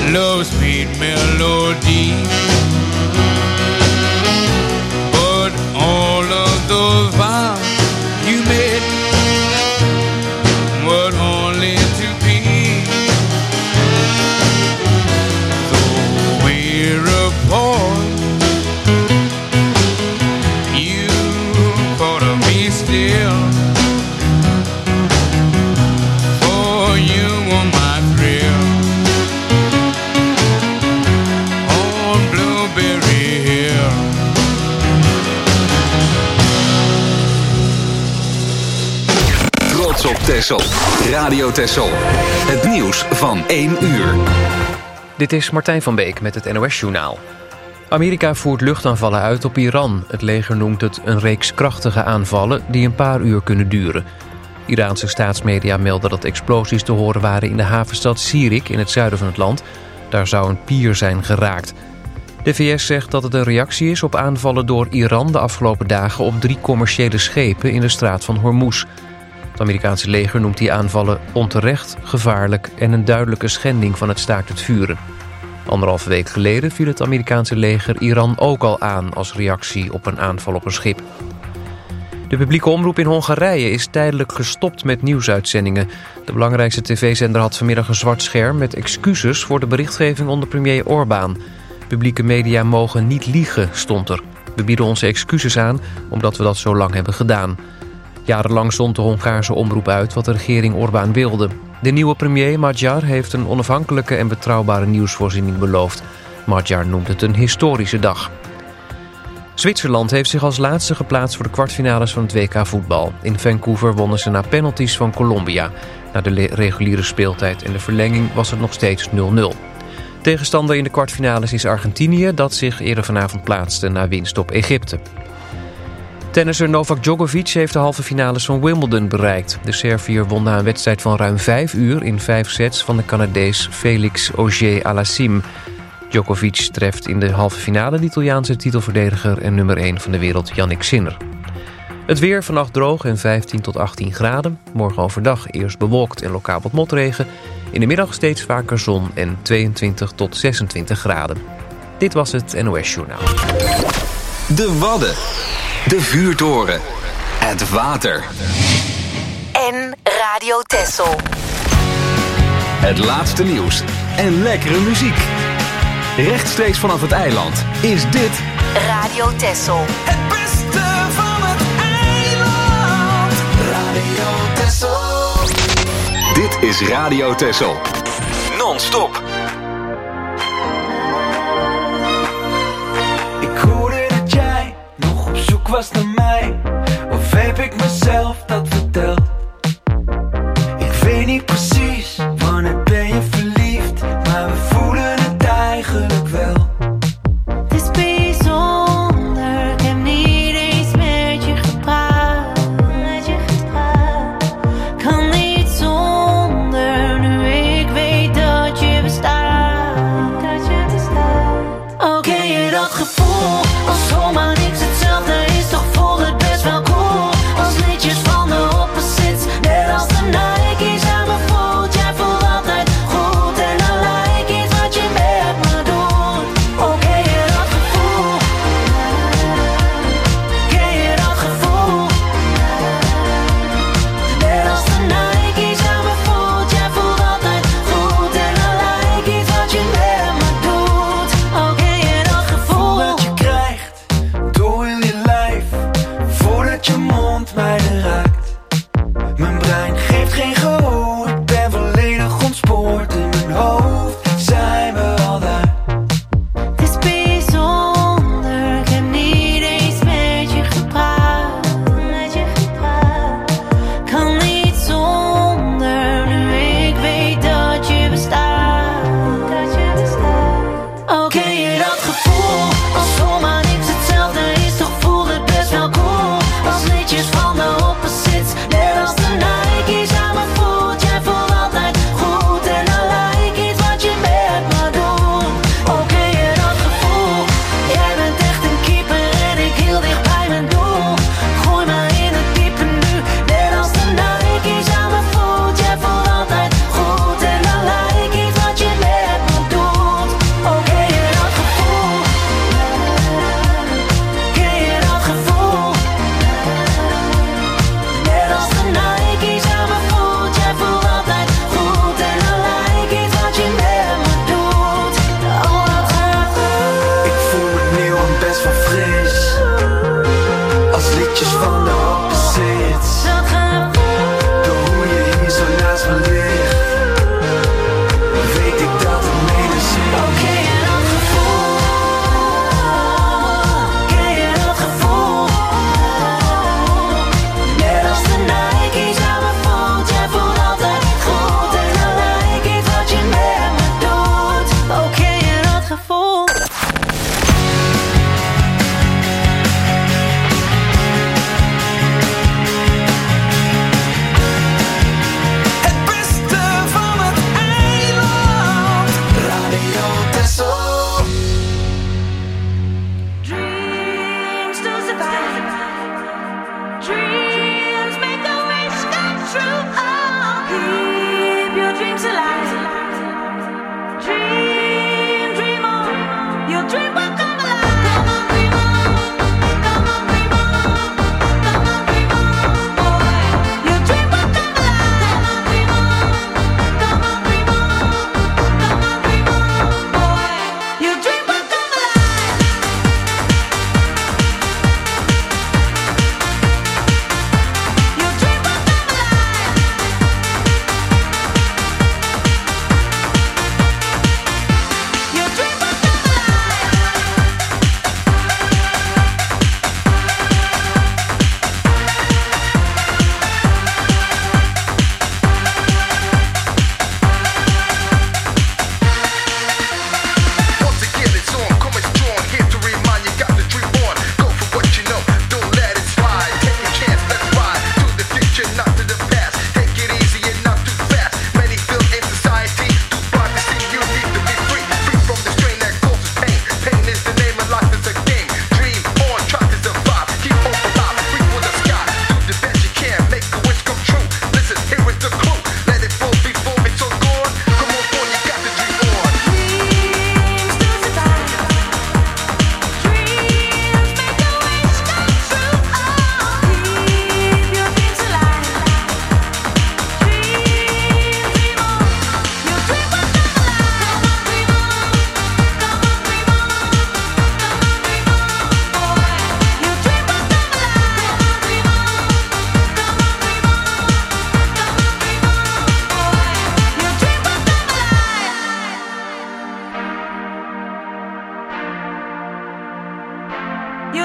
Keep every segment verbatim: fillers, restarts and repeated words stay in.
low sweet melody. But all of those vows you made were only to be. Though we're apart, you caught of me still. For you were my thrill on Blueberry Hill. Trots op Texel. Radio Texel. Het nieuws van één uur. Dit is Martijn van Beek met het N O S-journaal. Amerika voert luchtaanvallen uit op Iran. Het leger noemt het een reeks krachtige aanvallen die een paar uur kunnen duren. Iraanse staatsmedia melden dat explosies te horen waren in de havenstad Sirik in het zuiden van het land. Daar zou een pier zijn geraakt. De V S zegt dat het een reactie is op aanvallen door Iran de afgelopen dagen op drie commerciële schepen in de straat van Hormuz. Het Amerikaanse leger noemt die aanvallen onterecht, gevaarlijk en een duidelijke schending van het staakt het vuren. Anderhalve week geleden viel het Amerikaanse leger Iran ook al aan als reactie op een aanval op een schip. De publieke omroep in Hongarije is tijdelijk gestopt met nieuwsuitzendingen. De belangrijkste tv-zender had vanmiddag een zwart scherm met excuses voor de berichtgeving onder premier Orbán. Publieke media mogen niet liegen, stond er. We bieden onze excuses aan omdat we dat zo lang hebben gedaan. Jarenlang zond de Hongaarse omroep uit wat de regering Orbán wilde. De nieuwe premier Magyar heeft een onafhankelijke en betrouwbare nieuwsvoorziening beloofd. Magyar noemt het een historische dag. Zwitserland heeft zich als laatste geplaatst voor de kwartfinales van het W K voetbal. In Vancouver wonnen ze na penalties van Colombia. Na de reguliere speeltijd en de verlenging was het nog steeds nul nul. Tegenstander in de kwartfinales is Argentinië, dat zich eerder vanavond plaatste na winst op Egypte. Tennisser Novak Djokovic heeft de halve finales van Wimbledon bereikt. De Serviër won na een wedstrijd van ruim vijf uur in vijf sets van de Canadees Felix Auger-Aliassime. Djokovic treft in de halve finale de Italiaanse titelverdediger en nummer één van de wereld Jannik Sinner. Het weer vannacht droog en vijftien tot achttien graden. Morgen overdag eerst bewolkt en lokaal wat motregen. In de middag steeds vaker zon en tweeëntwintig tot zesentwintig graden. Dit was het N O S-journaal. De Wadden. De vuurtoren. Het water. En Radio Texel. Het laatste nieuws en lekkere muziek. Rechtstreeks vanaf het eiland is dit Radio Texel. Het beste van het eiland. Radio Texel. Dit is Radio Texel. Non-stop. Ik hoorde dat jij nog op zoek was naar mij. Of heb ik mezelf dat verteld? Ik weet niet precies wanneer ben je verliefd, maar we voelen het eigenlijk wel. Het is bijzonder, ik heb niet eens met je gepraat. Met je gepraat. Kan niet zonder, nu ik weet dat je bestaat. Dat je bestaat. Oh, ken je dat gevoel? Als zomaar niks hetzelfde is, toch voelt het best wel cool. Als liedjes van de opposites, net als de Nike's aan me voelt. Jij voelt altijd goed en dan lijkt iets wat je met me doet. Oh, ken je dat gevoel? Ken je dat gevoel? Net als de Nike's aan me voelt. Jij voelt altijd goed en dan lijkt iets wat je met me doet. Oh, ken je dat gevoel? Dat je krijgt door heel je lijf, voordat je mond mij raakt. Mijn brein geeft geen gehoor, ik ben volledig ontspoord. In mijn hoofd zijn we al daar. Het is bijzonder, ik heb niet eens met je gepraat. Met je gepraat. Kan niet zonder, nu ik weet dat je bestaat. Dat je bestaat. Oh, ken je dat gevoel? Als zomaar niks hetzelfde is, toch voelt het best wel cool. Als liedjes van de opposites, net als de Nike's aan me voelt. Jij voelt altijd goed en dan lijkt iets wat je met me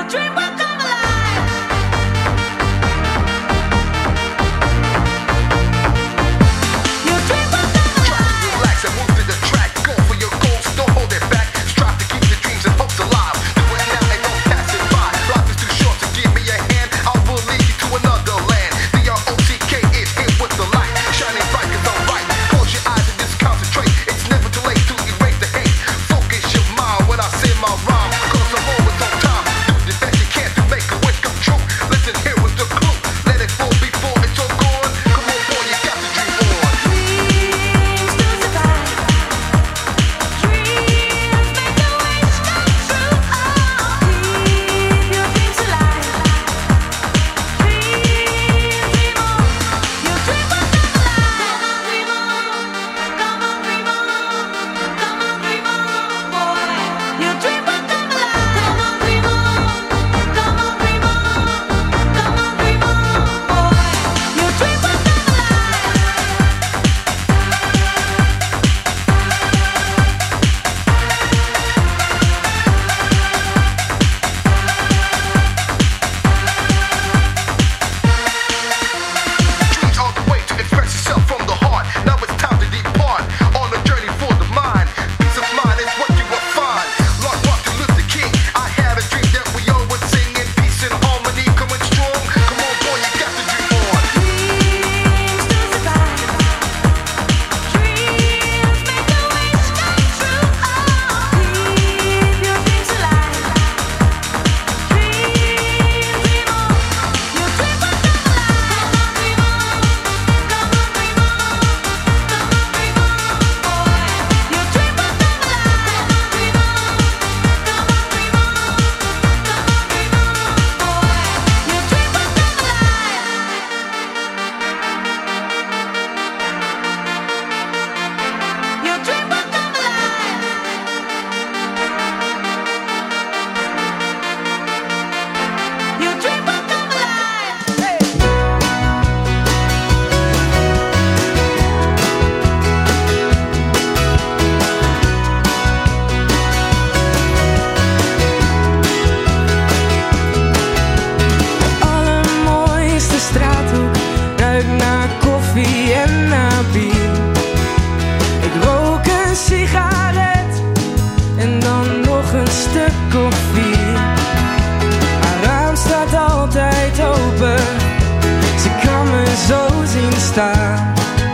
staan.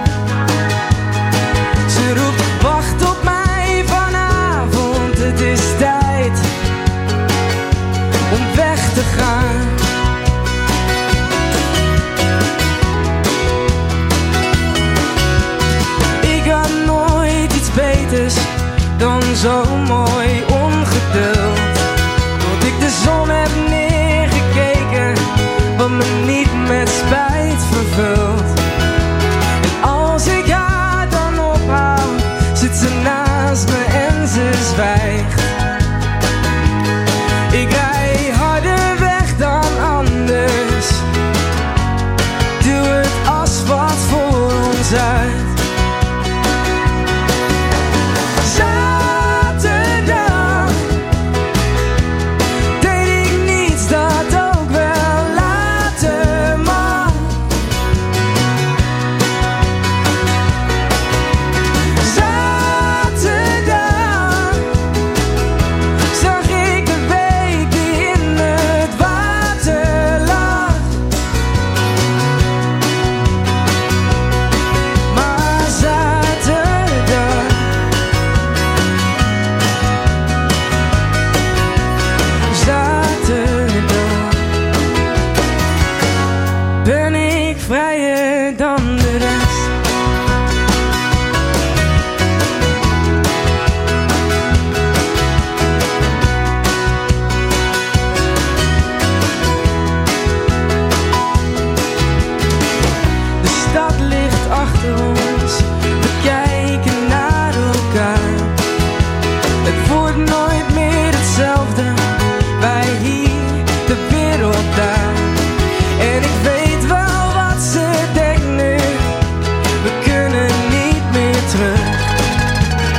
Ze roept, wacht op mij vanavond, het is tijd om weg te gaan. Ik had nooit iets beters dan zo mooi ongeduld. Tot ik de zon heb neergekeken, wat me niet met spijt vervult. En als ik haar dan ophaal, zit ze naast me en ze zwijgt. Ik rij harder weg dan anders, duw het asfalt voor ons uit.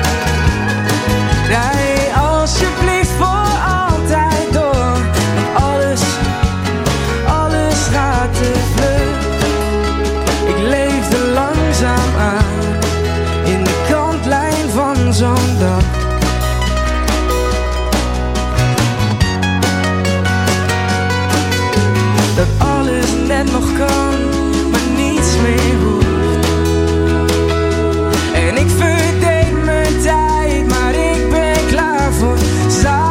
Rij alsjeblieft voor altijd door, want dag. Dat alles net nog kan, maar niets meer hoeft. En ik verdeed mijn tijd, maar ik ben klaar voor zaterdag.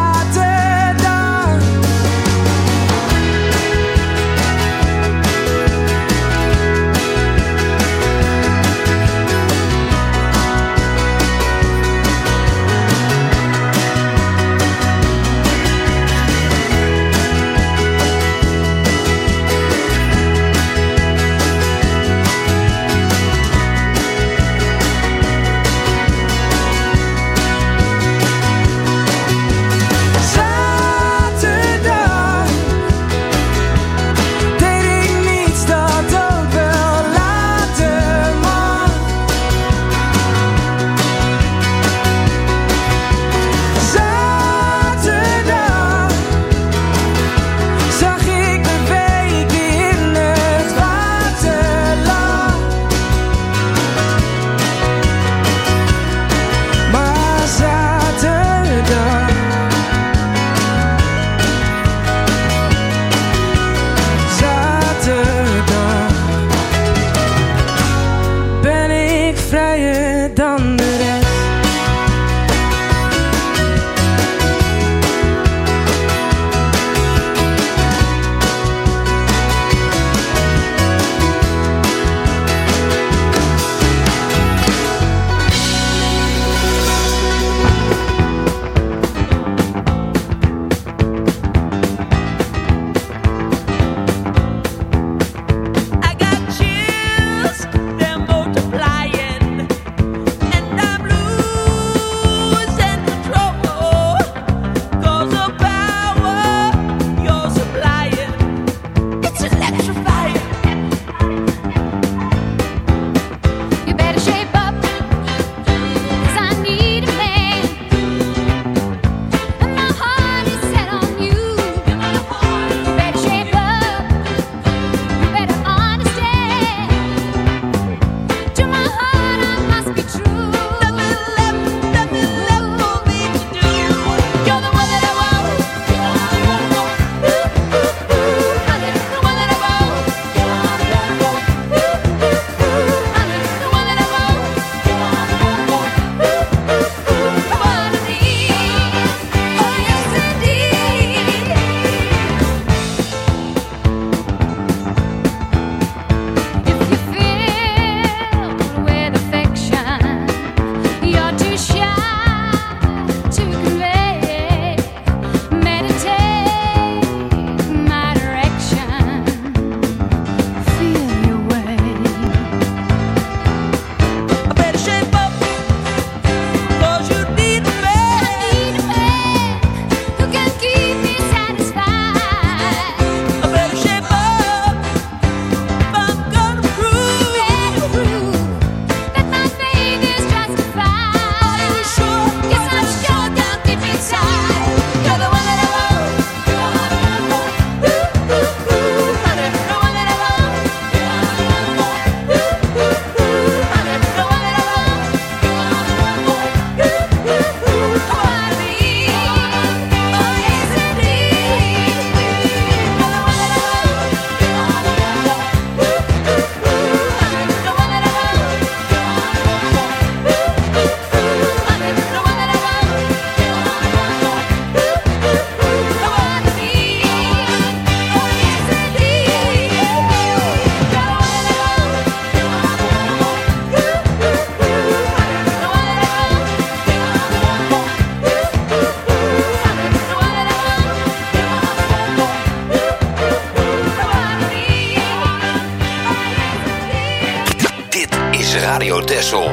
Radio Texel.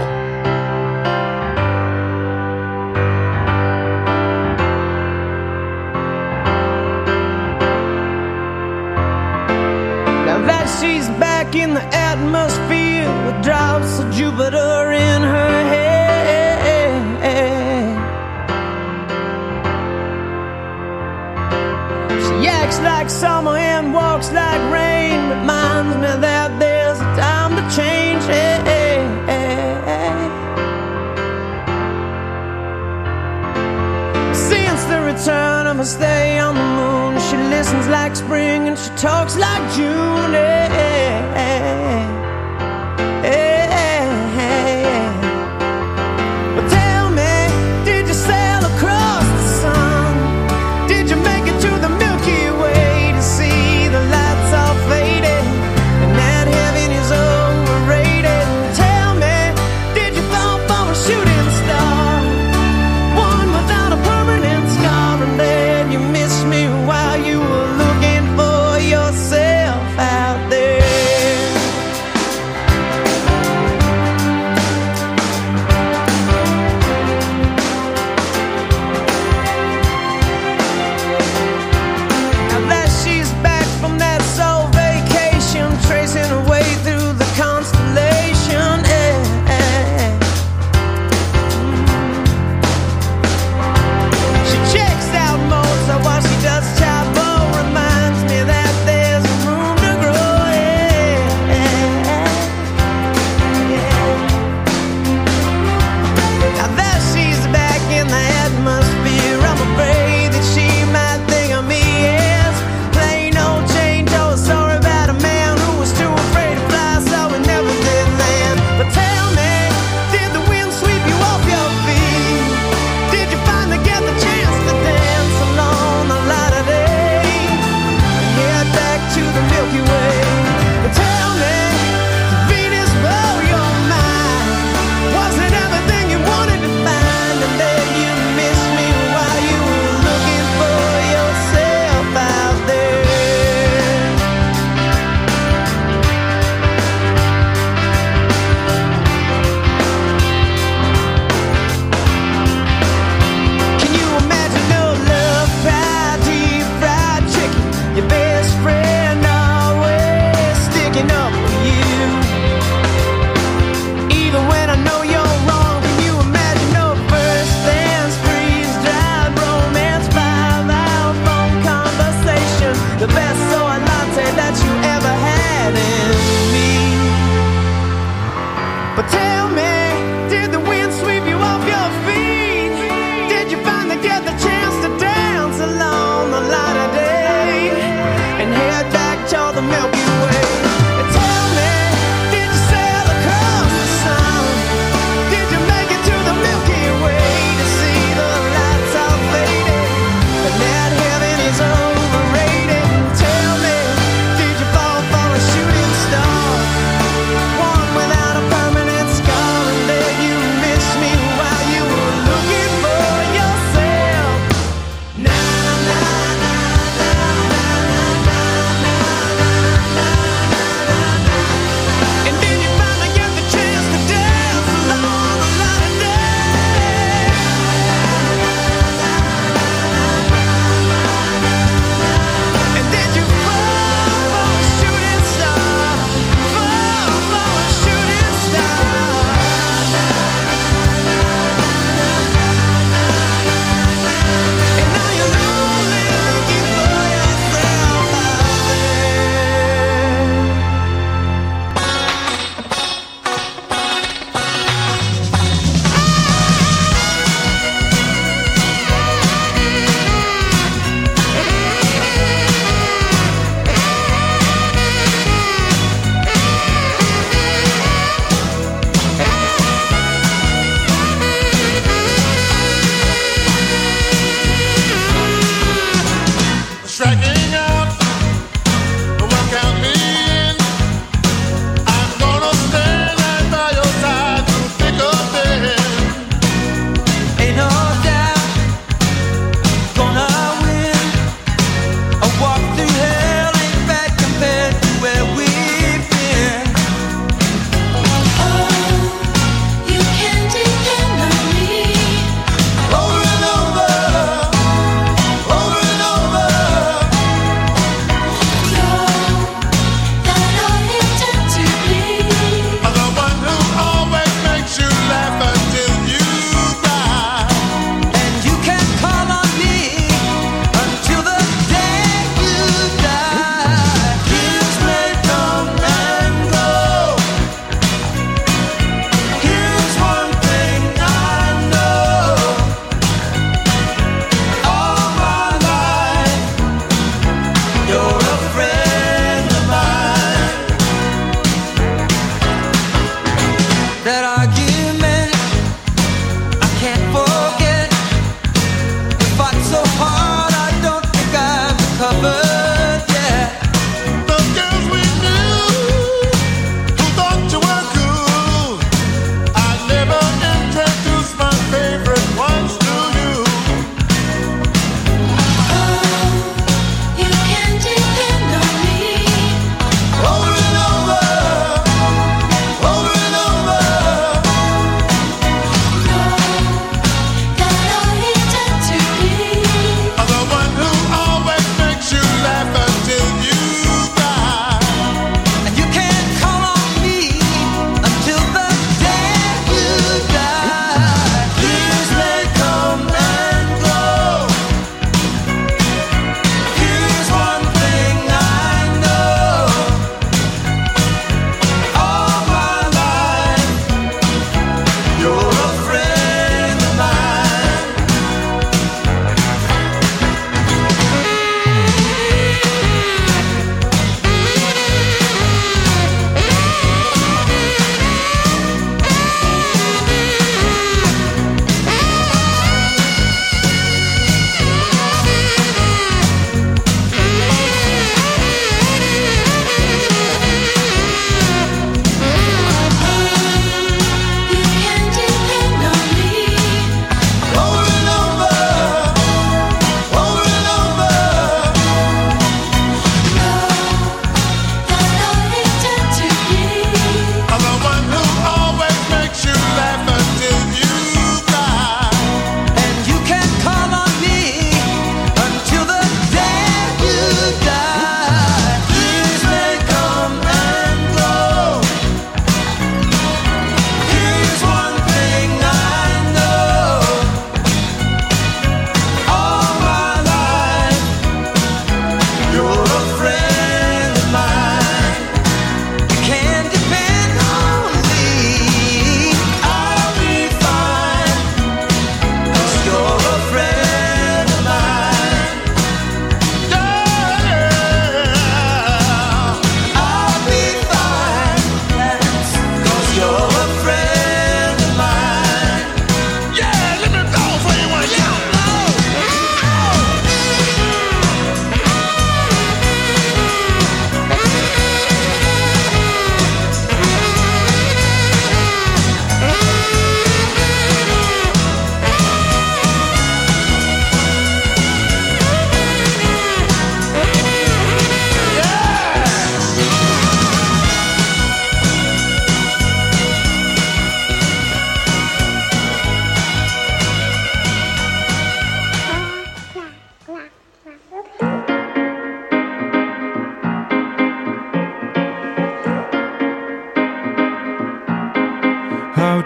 Now that she's back in the atmosphere with drops of Jupiter in her head, she acts like summer and walks like rain, reminds me that there's a time to change. the return of a stay on the moon. She listens like spring and she talks like June. Hey, hey, hey. Hey, hey, hey. Well, tell me, did you sail across the sun? Did you make it to the Milky Way to see the lights all faded and that heaven is overrated? Tell me, did you fall for a shooting star, one without a permanent scar, and then you missed me while you were looking for yourself out there?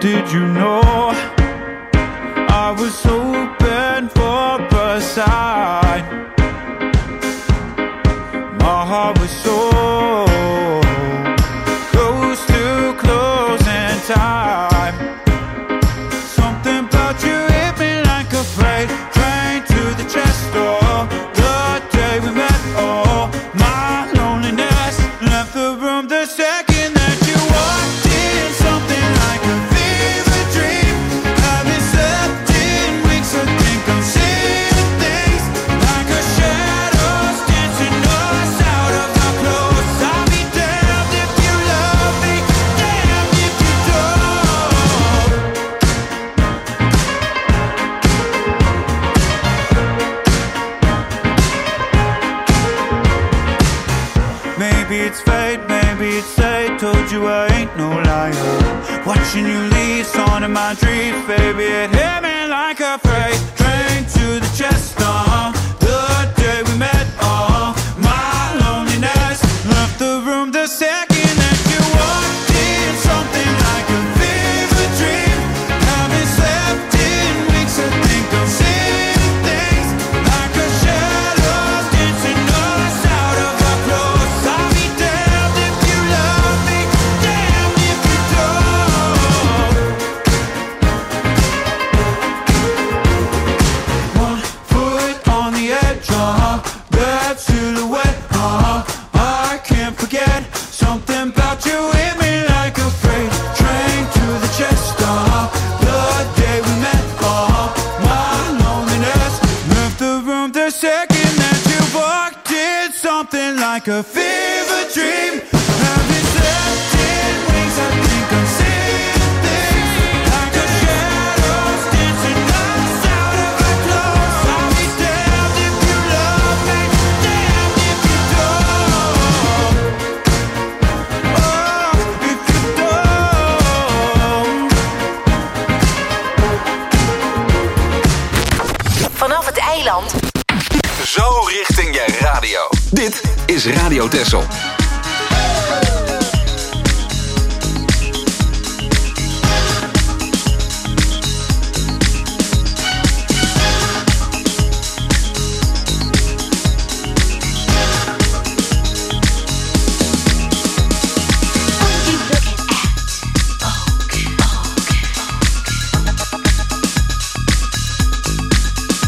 Did you know I was hoping for a sign? My heart was so close to closing time. Something about you hit me like a freight train to the chest door. The day we met, oh, my loneliness left the room the second that you walked in. Something like a fever dream. Haven't slept in weeks, I think I'm seeing things like a shadows dancing us out of our clothes. I'll be damned if you love me, damned if you don't. Maybe it's fate, maybe it's fate. Told you I ain't no liar. Watching you leave, on in my dreams, baby, it hit me like a freight train to the chest. Uh, the day we met, oh, my loneliness left the room the second that you walked in. Something like a fever dream. Haven't slept in weeks, I think I'm seeing things like a shadows dancing us out of our clothes. I'll be damned if you love me, damned if you don't. One foot on the edge, uh-huh, that silhouette, uh-huh, I can't forget. Something about you hit me like a freight train to the chest, uh-huh, the day we met, uh-huh, my loneliness left the room the second that you walked in. Something like a fever dream. Haven't slept in weeks, I think I'm seeing things like a shadows dancing us out of our clothes. I'll be damned if you love me, damned if you don't. Oh, if you don't. Vanaf het eiland. Zo richting je radio. Dit is Radio Texel.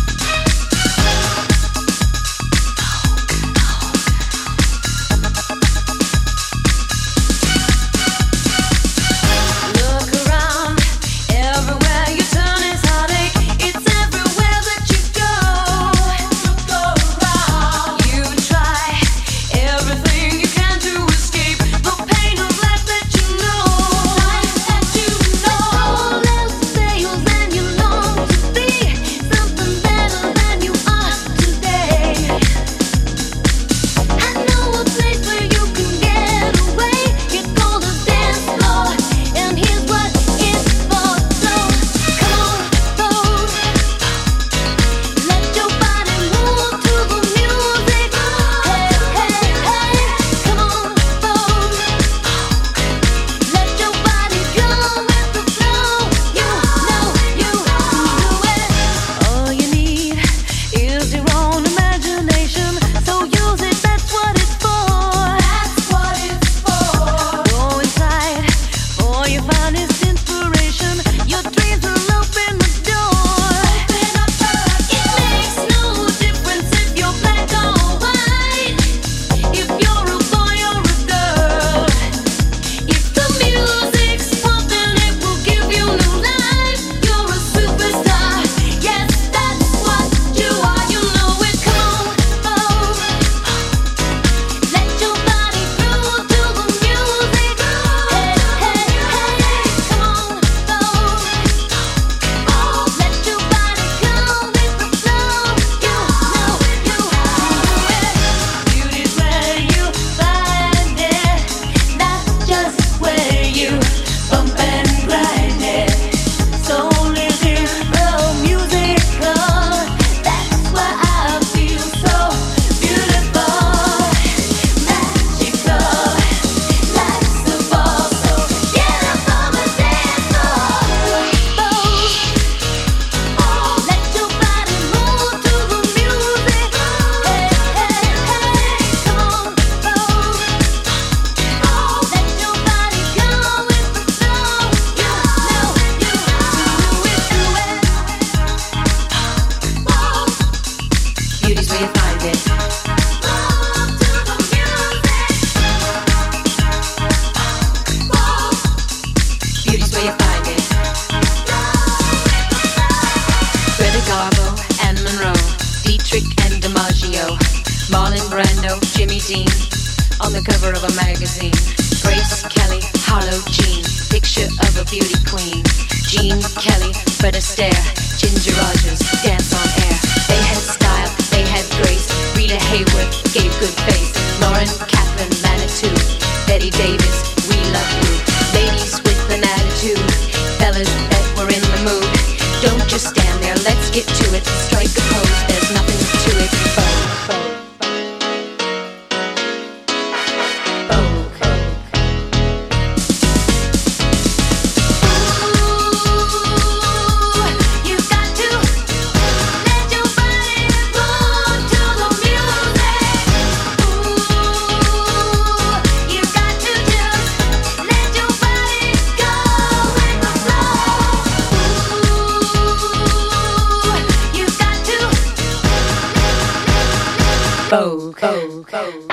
Oh, Marlon Brando, Jimmy Dean, on the cover of a magazine. Grace Kelly, Harlow Jean, picture of a beauty queen. Jean Kelly, Fred Astaire, Ginger Rogers, dance on air. They had style, they had grace. Rita Hayworth gave good face. Lauren Catherine Manitou, Betty Davis, we love you. Ladies with an attitude, fellas that were in the mood. Don't just stand there, let's get to it. Strike a pose, there's nothing to it. Vogue, vogue. Vogue, Vogue, Vogue.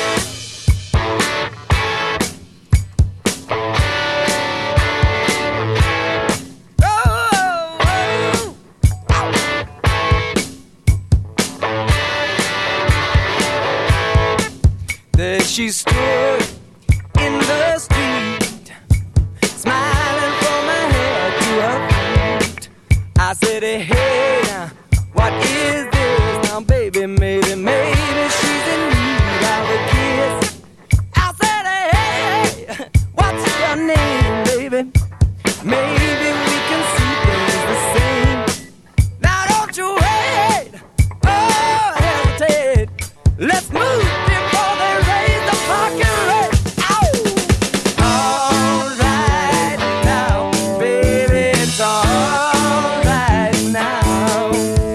There she stood in the street, smiling from her head to her feet. I said, hey, now, what is this? Now, baby, maybe, maybe she's in need of a kiss. I said, hey, what's your name, baby? Maybe we can see things the same. Now, don't you wait, oh, hesitate. Let's move before they raise the parking rate. Ow! All right now, baby, it's all right now.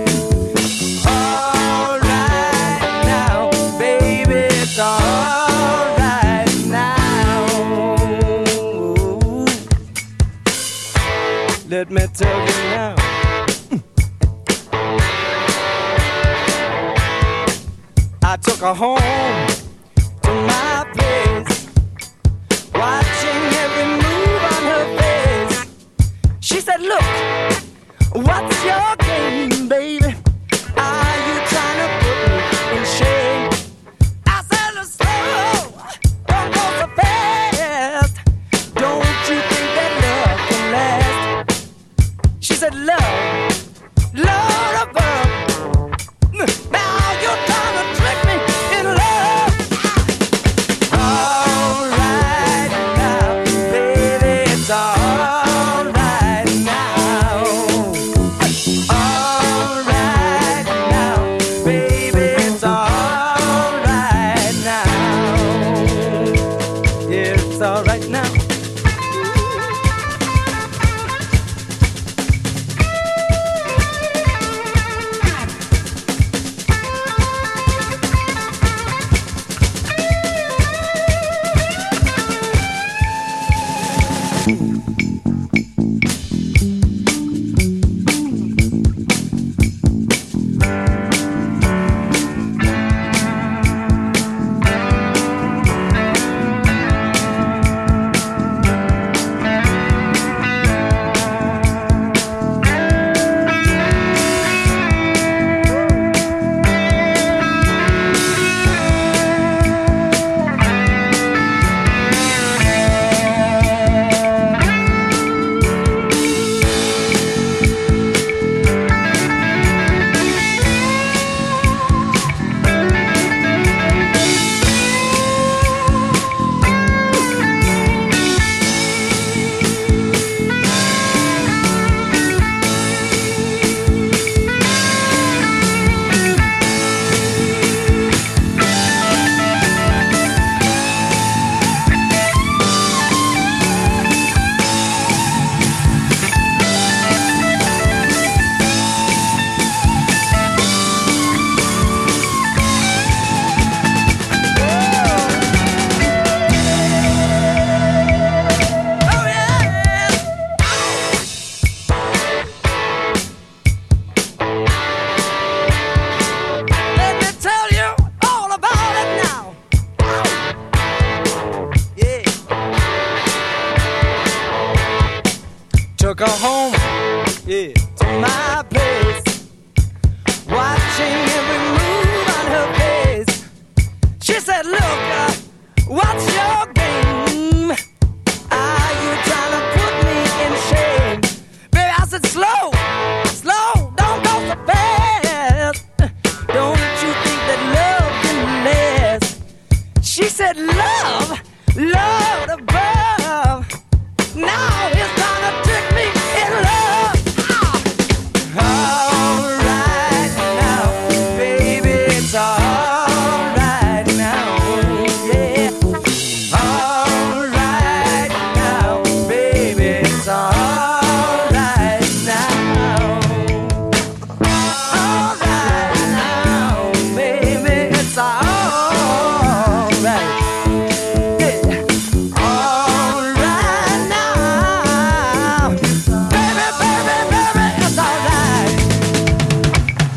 All right now, baby, it's all right now. Let me tell you now. I took her home to my place, watching every move on her face. She said, look, what's your game, baby? Are you trying to put me in shame? I said, look, slow, don't go so fast. Don't you think that love can last? She said, love, love above. Now you're trying to trick me in love. All right now, baby, it's all right now. All right.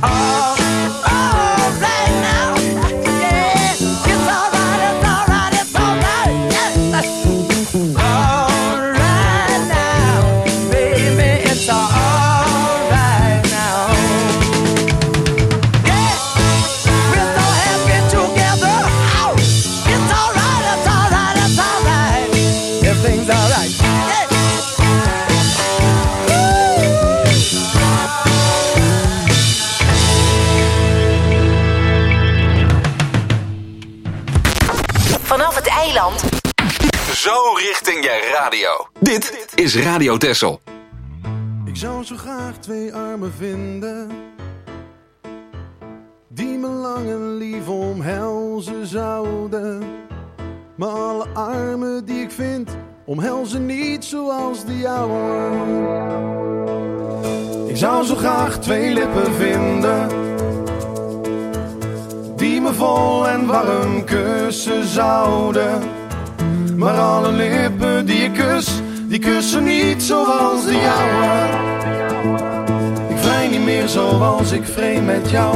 all, all right now. Yeah, it's all right, it's all right, it's all right. Yeah. All right now, baby, it's all right now. Yeah, we're so happy together. Oh, it's all right, it's all right, it's all right. Everything's all right. Yeah. Vanaf het eiland. Zo richting je radio. Dit is Radio Texel. Ik zou zo graag twee armen vinden die me lang en lief omhelzen zouden. Maar alle armen die ik vind omhelzen niet zoals de jouwe. Ik zou zo graag twee lippen vinden die me vol en warm kussen zouden. Maar alle lippen die ik kus, die kussen niet zoals de jouwe. Ik vrij niet meer zoals ik vreemd met jou.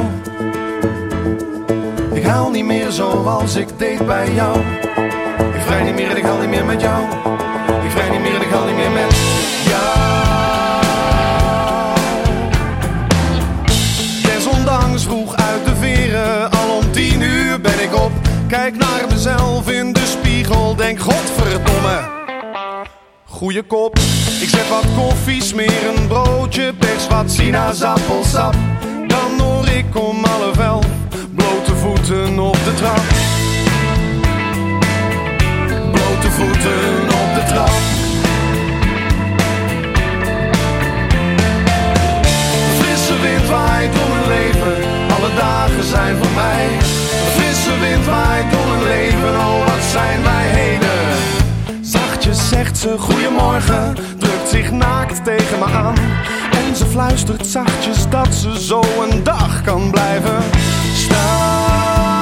Ik huil niet meer zoals ik deed bij jou. Ik vrij niet meer en ik huil niet meer met jou. Ik vrij niet meer en ik huil niet meer met jou. Desondanks vroeg uit de veren, al om tien uur ben ik op. Kijk naar mezelf in de spiegel, denk godverdomme. Goeie kop, ik zet wat koffie, smeer een broodje, pers wat sinaasappelsap. Dan hoor ik om half elf blote voeten op de trap. Blote voeten op de trap. Frisse wind waait door mijn leven, alle dagen zijn voor mij. Frisse wind waait door mijn leven, oh wat zijn wij heden. Zachtjes zegt ze goeiemorgen, drukt zich naakt tegen me aan. En ze fluistert zachtjes dat ze zo een dag kan blijven staan.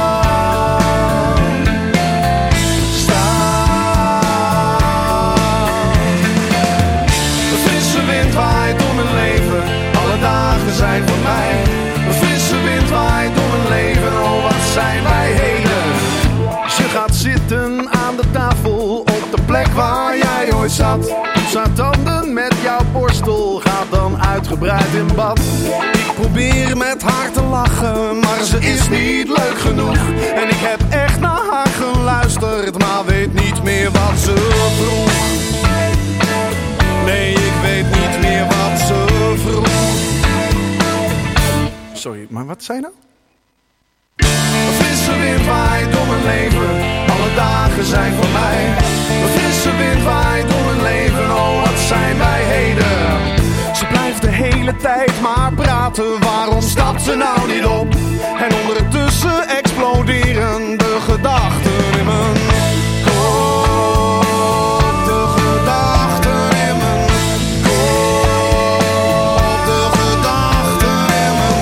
Staan. De frisse wind waait door mijn leven, alle dagen zijn voor mij. De frisse wind waait door mijn leven, oh wat zijn wij heden. Je gaat zitten aan de tafel op de plek waar jij ooit zat. Poets haar tanden met jouw borstel, gaat dan uitgebreid in bad. Ik probeer met haar te lachen, maar ze is niet leuk genoeg. En ik heb echt naar haar geluisterd, maar weet niet meer wat ze vroeg. Nee, ik weet niet meer wat ze vroeg. Sorry, maar wat zei nou? Een frisse wind waait door mijn leven, alle dagen zijn voor mij. Een frisse wind waait door mijn leven, oh wat zijn wij heden. Ze blijft de hele tijd maar praten, waarom stapt ze nou niet op? En ondertussen exploderen de gedachten in mijn kop. De gedachten in mijn kop. De gedachten in mijn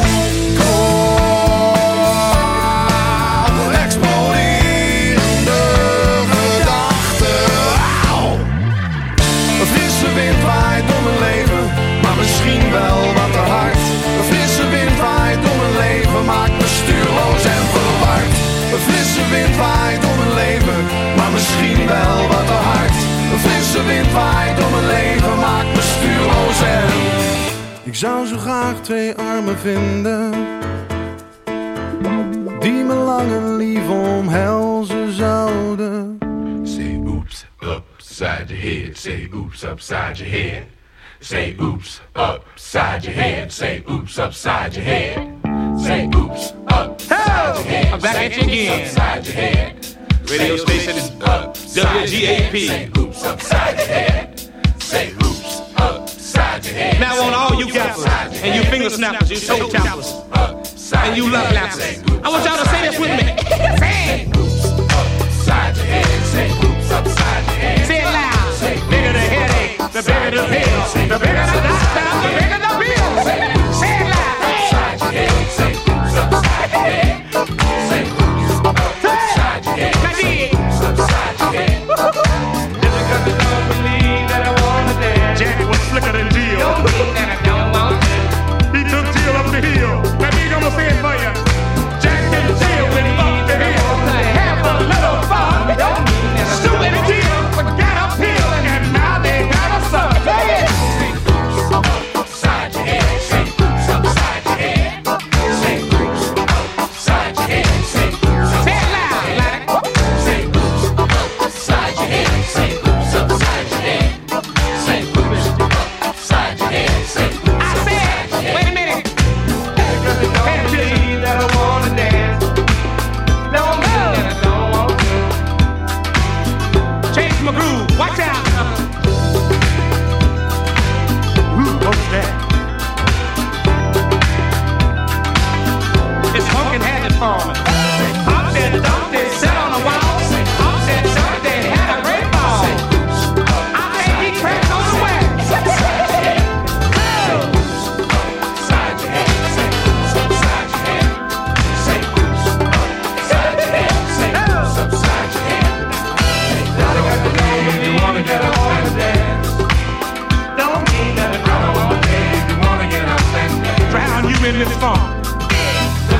kop. Exploderende gedachten. Auw. Een frisse wind waait door mijn leven, maar misschien wel wat te hard. Een frisse wind waait door mijn leven, maakt me stuurloos en verward. Een frisse wind waait door mijn leven, maar misschien wel wat te hard. Een frisse wind waait door mijn leven, maakt me stuurloos en... Ik zou zo graag twee armen vinden die me lang en lief omhelzen zouden. Say oops, upside your head. Say oops, upside your head. Say oops, upside your head. Say oops, upside your head. Say oops, upside your head. I'm back at you again. Upside your head. Radio station is W G A P. Say oops, upside your head. Say oops, upside your head. Now on all you gappers and you finger snappers, you toe tappers, and you love lappers, I want y'all to say this with me. Say oops, upside your head. Say oops, upside your head. Say it loud. The bigger the headache, the bigger the pill, the bigger the doctor, the bigger the bill. Say it loud. Upside your head. Say oops, upside your head. Say oops, upside your head. Say oops, upside your head. Just because I don't believe that I want to dance. Jack was slicker than Jill. Don't mean that I don't want to. He took Jill up the hill.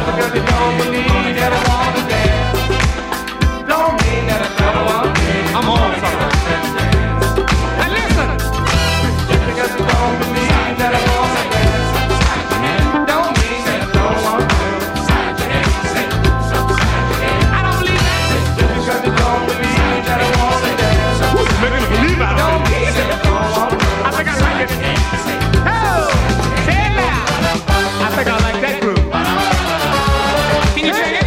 because you don't believe that I wanna dance, don't mean that I never wanna dance. I'm on something. And listen, just because you don't believe that I wanna dance, don't mean that I don't wanna dance. I don't believe that. Just because you don't believe that I wanna dance, make me believe I don't mean that I don't wanna dance. I think I like it. Oh, say it loud. I think I like that groove. Can you sing it?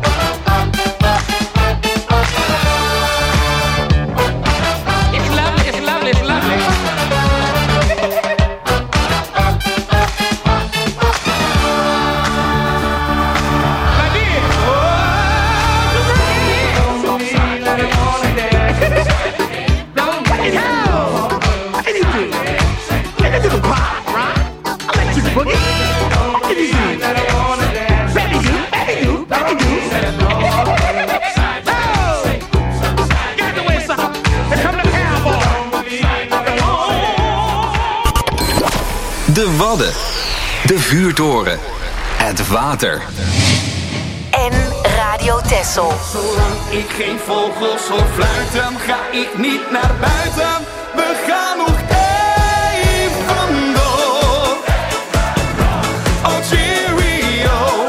It's lovely, it's lovely, it's lovely. My dear, oh, don't believe that I wanna dance. Don't believe it. Anything. Anything to pop, right? Electric boogie. Anything that I wanna dance. Betty you, Betty you, Betty you. Oh, get out the way, sucker. Here come the cowboy. De Wadden. De vuurtoren. Het water. En Radio Texel. Zolang ik geen vogels hoor fluiten, ga ik niet naar buiten. We gaan nog even door. Oh cheerio.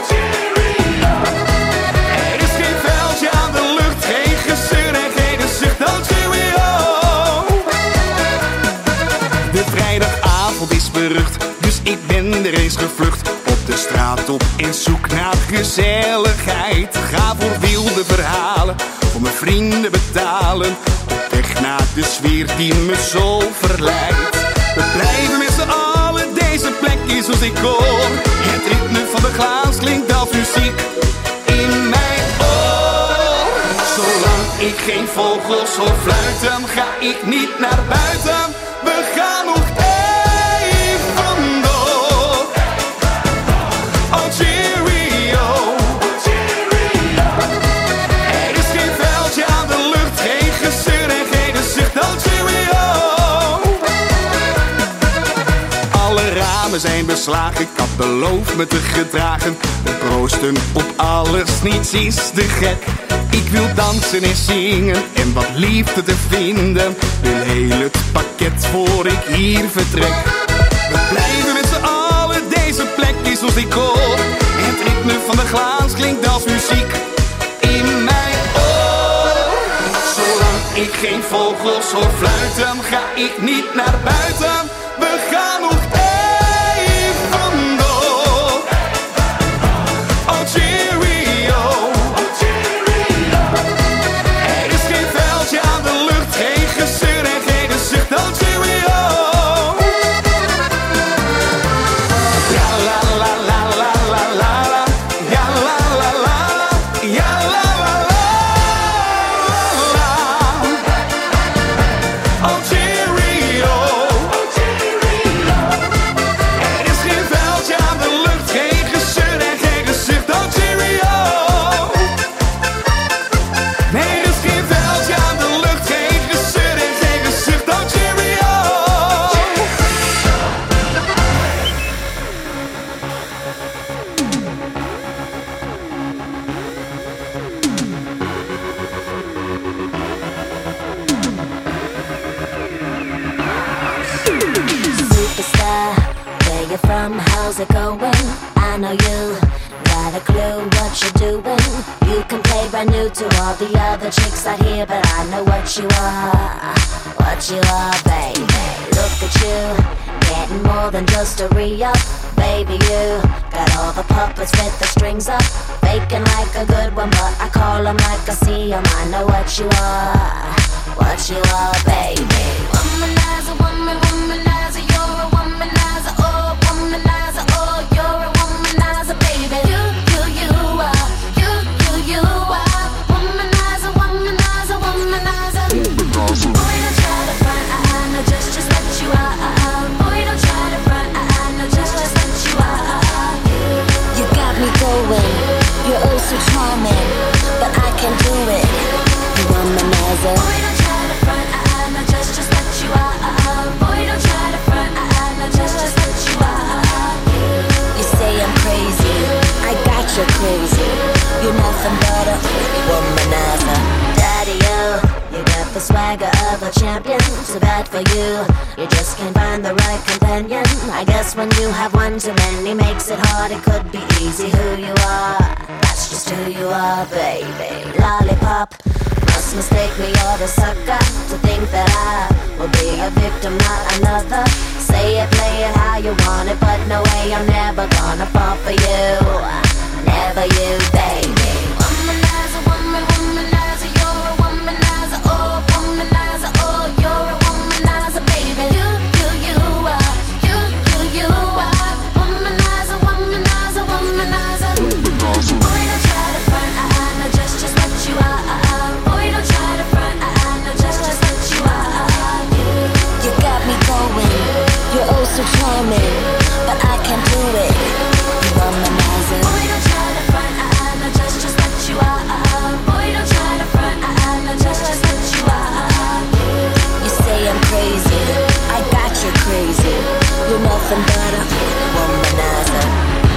Er is geen veldje aan de lucht, geen gezeur en geen gezicht. Oh cheerio. De vrijdagavond is berucht, dus ik ben er eens gevlucht. Op de straat op in zoek naar gezelligheid. Ga voor wilde verhalen, voor mijn vrienden betalen. Op weg naar de sfeer die me zo verleidt. We blijven met z'n allen, deze plek is als ik hoor. Het ritme van de glaas klinkt als muziek in mijn oor. Zolang ik geen vogels hoor fluiten, ga ik niet naar buiten. We gaan nog even door. Oh cheerio. Er is geen veldje aan de lucht, geen gezeur en geen gezicht. Oh cheerio. Alle ramen zijn beslagen, ik had beloofd me te gedragen. We proosten op alles, niets is te gek. Ik wil dansen en zingen en wat liefde te vinden. Wil heel het pakket voor ik hier vertrek. We blijven met z'n allen, deze plek is als ik hoor. Het ritme van de glaas klinkt als muziek in mijn oor. Zolang ik geen vogels hoor fluiten, ga ik niet naar buiten. We gaan nog even door. Oh cheerio. Er is geen veldje aan de lucht, geen gezeur en geen gezicht. Oh cheerio. Ja la la la la la la la. Ja la la la la. Ja la la la la. Oh cheerio. Er is geen veldje aan de lucht, geen gezeur en geen gezicht. Oh cheerio. Nee, er is geen veldje aan de lucht, geen gezeur en geen gezicht. Oh cheerio. Superstar, where you from? How's it going? I know you got a clue what you're doing. You can play brand new to all the other chicks out here, but I know what you are, what you are, baby. Look at you, getting more than just a re-up. Baby, you got all the puppets with the strings up, faking like a good one, but I call them like I see them. I know what you are, what you are, baby. Womanizer, woman, womanizer, you're a womanizer, oh, womanizer, oh, you're a womanizer, baby. You, you, you are, you, you, you are, womanizer, womanizer, womanizer. Boy, don't try to front, I, I know just, just what you are. Boy, don't try to front, I, I know just, just what you are. You got me going, you're oh so charming, but I can do it. You womanizer. Boy, don't try to front, I, I know just, just what you are. Boy, don't try too bad for you. You just can't find the right companion. I guess when you have one too many makes it hard. It could be easy who you are. That's just who you are, baby. Lollipop. Must mistake me or the sucker to think that I will be a victim, not another. Say it, play it how you want it, but no way I'm never gonna fall for you. Never you, baby. Womanizer, woman, womanizer, you're a womanizer, oh, womanizer, oh, you're a womanizer, baby. You, you, you are, you, you, you are. Womanizer, womanizer, womanizer. Boy, don't try to front, I know just, just what you are. Boy, don't try to front, I know just, just what you are. You got me going, you're oh so charming, but I can't do it. You womanizer. Boy, don't try to front, I know just, just what you are. Boy, don't try to front, I know just, just what you are. You say I'm crazy, I got you crazy. You're nothing but a womanizer.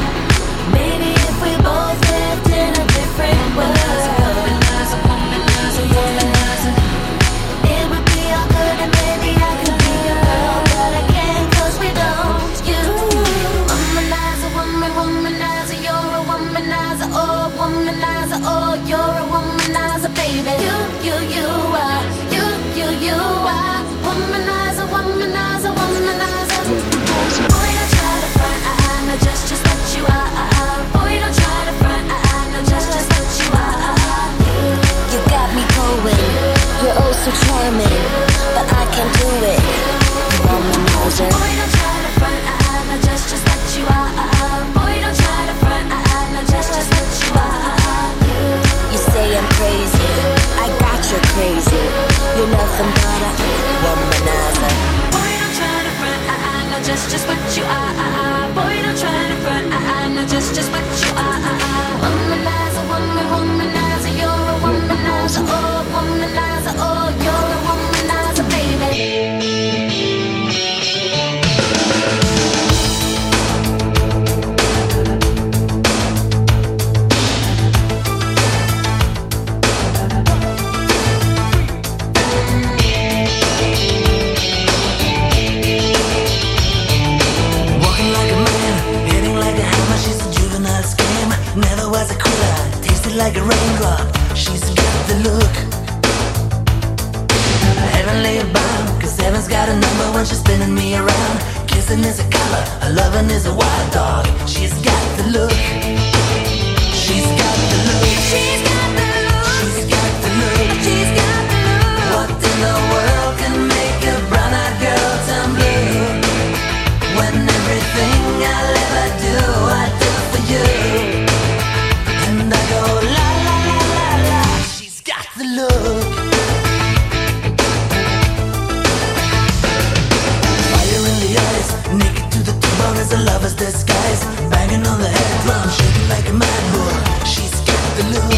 Maybe if we both lived in a different world, womanizer, womanizer, womanizer, it would be all good and maybe I could be a girl, but I can't 'cause we don't. You, womanizer, woman, womanizer, you're a womanizer, oh, womanizer, oh, you're a womanizer, baby. You, you, you are, you, you, you are, womanizer, womanizer, womanizer. Boy, don't try to front, I know just, just what you are. Boy, don't try to front, I know just, just what you are. You got me going, you're oh so charming, but I can't do it. You womanizer. Boy, don't try to front, I know just, just what you are. Boy, don't try to front, I know just, just what you are. You say I'm crazy, I got you crazy. You're nothing but a womanizer. Boy, don't try to front, I know just, just what you are. Boy, don't try to front, I know just, just what you are. Womanizer, woman, womanizer, you're a womanizer, oh, womanizer, oh, you're a womanizer, baby. Walking like a man, hitting like a hammer. She's a juvenile scam. Never was a quitter, tasted like a raindrop. She's got the look. Heavenly bound, 'cause heaven's got a number when she's spinning me around. Kissing is a color, her loving is a wild dog. She's got the look. She's got the look. She's got the look. She's got the look. She's got the look. What in the world can make a brown-eyed girl turn blue? When everything I'll ever do, I do for you. And I go la la la la la. She's got the look. Fire in the eyes, naked to the bone as a lover's disguise. Banging on the head drum, shaking like a mad bull. She's got the look.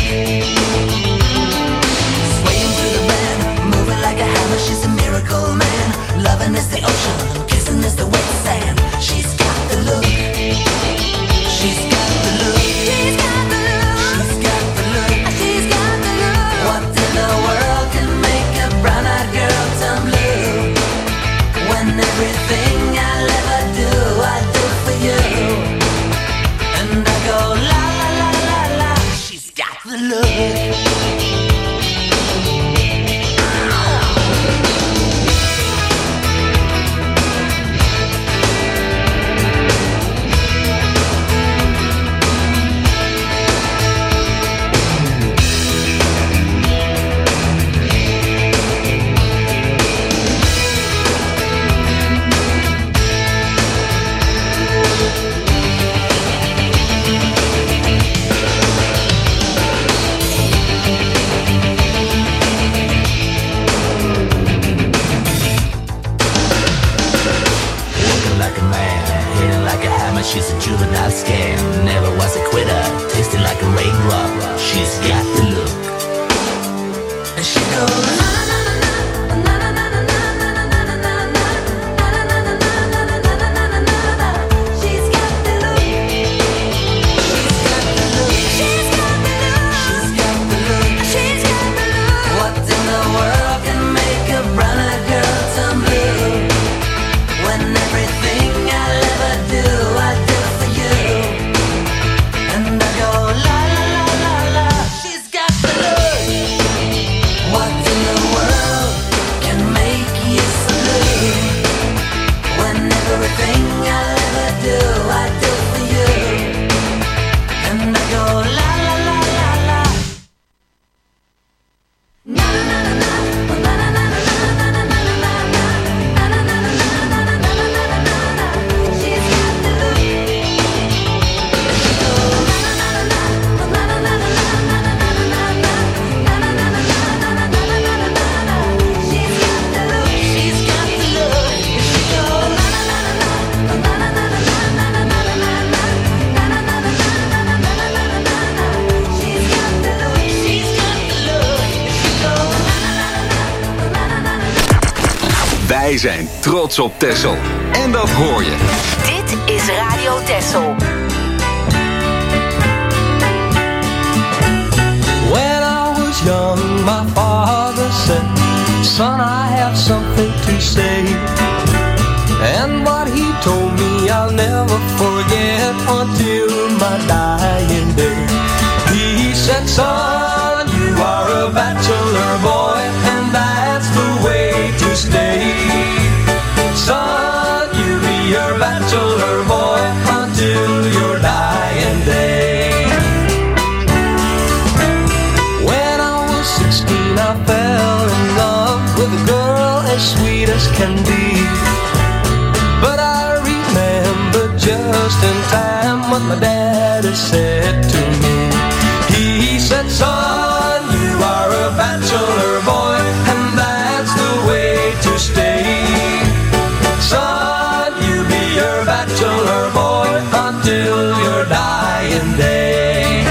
Swaying through the band, moving like a hammer. She's a miracle man. Loving is the ocean, kissing is the wet sand. She's got the look. She's got the look. She's got the look. She's got the look. She's got the look. What in the world can make a brown-eyed girl turn blue? When everything I'll ever do, I do for you. And I go la la la la la. She's got the look. Wij zijn trots op Texel. En dat hoor je. Dit is Radio Texel. When I was young, my father said, son, I have something to say. And what he told me I'll never forget until my dying day. He said, son, you are a bachelor boy, and that's the way to stay. Son, you be your bachelor boy until your dying day. When I was sixteen, I fell in love with a girl as sweet as can be. But I remember just in time what my daddy said to me. He said, son, you are a bachelor boy, and that's the way to stay. Son, you be your bachelor boy until your dying day.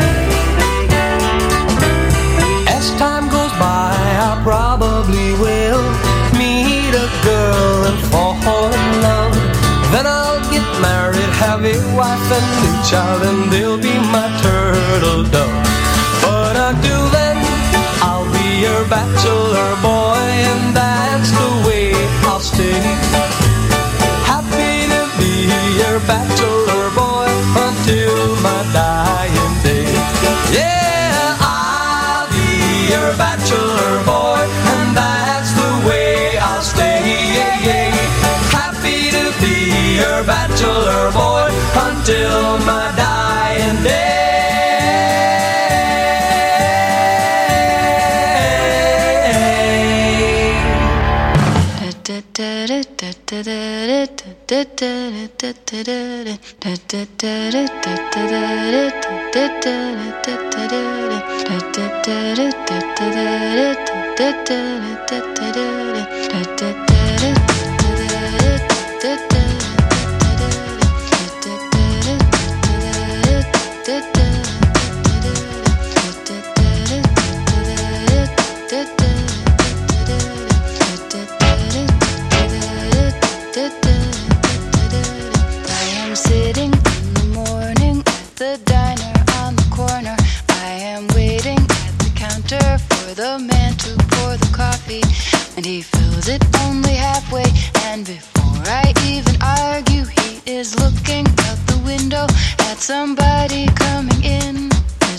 As time goes by, I probably will meet a girl and fall in love. Then I'll get married, have a wife and a child, and they'll be my turtle dove. But until then, I'll be your bachelor boy, and that's the way I'll stay. Happy to be your bachelor boy until my dying day. Yeah, I'll be your bachelor boy, and that's the way I'll stay. Yeah, yeah. Happy to be your bachelor boy until my dying day. And he fills it only halfway, and before I even argue, he is looking out the window at somebody coming in.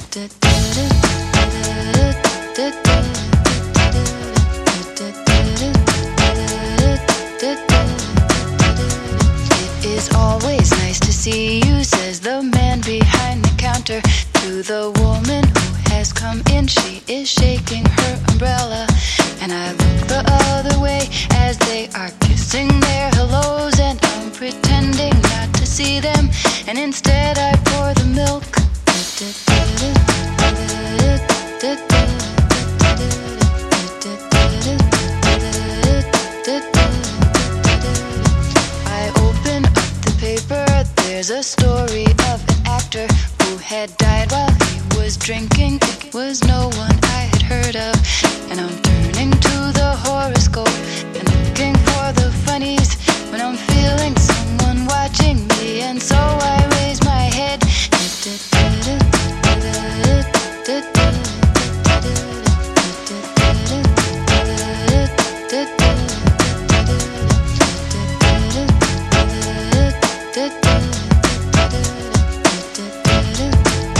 It is always nice to see you, says the man behind the counter to the woman who has come in. She is shaking her umbrella, and I look the other way as they are kissing their hellos, and I'm pretending not to see them, and instead I pour the milk. I open up the paper, there's a story of an actor who had died while he was drinking. It was no one I had heard of, and I'm turning to the horoscope and looking for the funnies when I'm feeling someone watching me, and so I raise my head